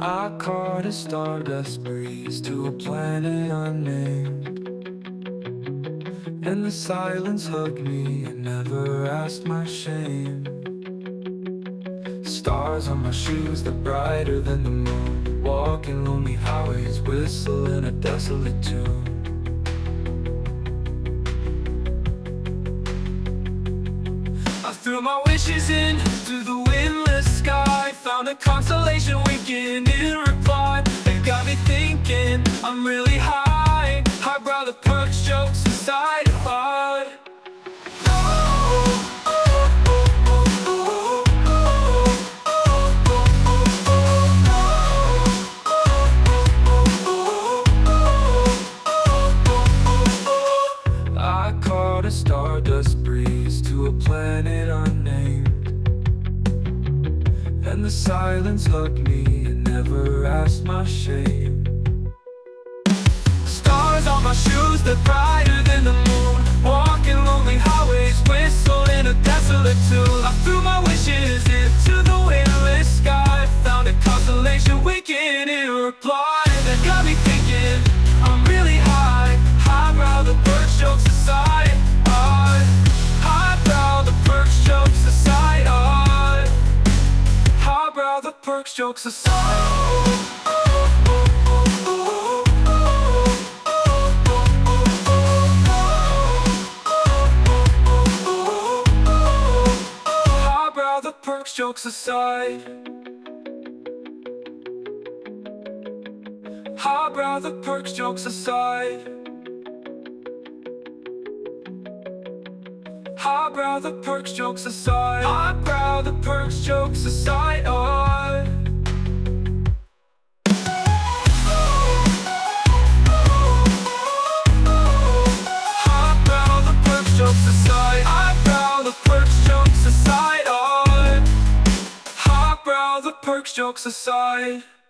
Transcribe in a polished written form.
I caught a stardust breeze to a planet unnamed, and the silence hugged me and never asked my shame. Stars on my shoes, they're brighter than the moon, walking lonely highways, whistling a desolate tune. I threw my wishes into the windless sky, found a constellation winking in reply. It got me thinking, I'm really high. Highbrow, the perks, jokes aside, apart. I caught a stardust breeze to a planet unnamed, and the silence hugged me and never asked my shame. Stars on my shoes, they're brighter than the moon, walking lonely highways, whistling a desolate tune. I threw my wishes into the windless sky, found a constellation winking in reply. That got me thinking, I'm really high. Highbrow, the perks, jokes aside, highbrow, the perks, jokes aside, highbrow, the perks, jokes aside. The perks, jokes aside. Highbrow, the perks, jokes aside. Highbrow, the perks, jokes aside. Highbrow, the perks, jokes aside. Highbrow, the perks, jokes aside. Highbrow, the perks, jokes aside. Highbrow, the perks, jokes aside.